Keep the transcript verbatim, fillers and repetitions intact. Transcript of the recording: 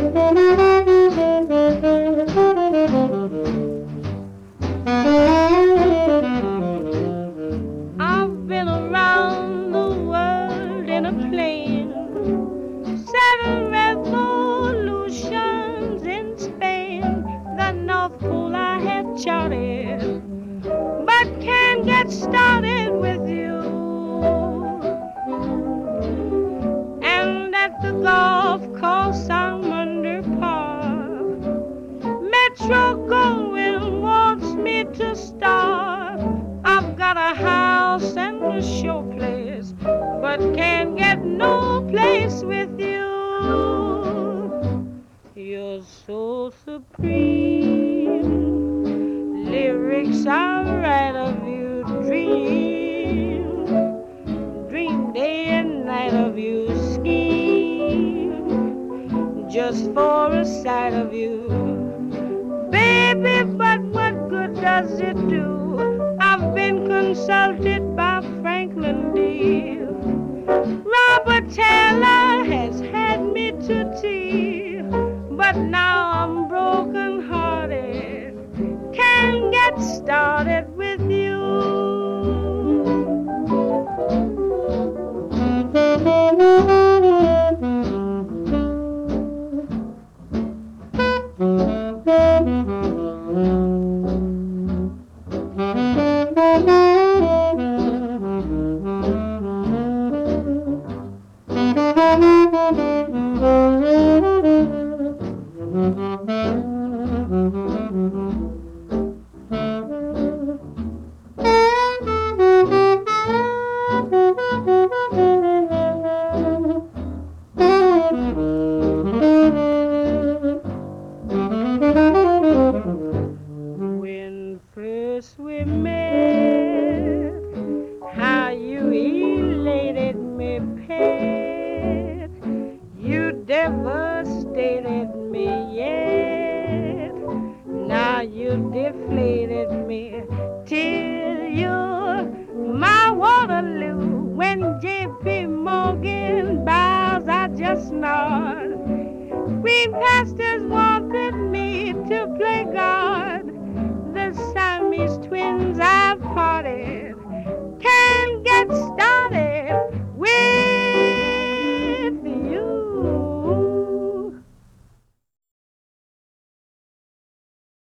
I've been around the world in a plane, seven revolutions in Spain, the North Pole I have charted, but can't get started with you. And at the golf course I'm under par, Metro going wants me to start. I've got a house and a show place, but can't get no place with you. You're so supreme. Lyrics I write of you, dream, dream day and night of you, scheme just for a sight of you. Baby, but what good does it do? I've been consulted by Franklin D. Robert Taylor has had me to tea, but now I'm broken hearted, can't get started with you. When first we met, how you elated me, pet. You devastated me yet. Now you deflated me till you're my Waterloo. When J P Morgan bows, I just nod. Green pastures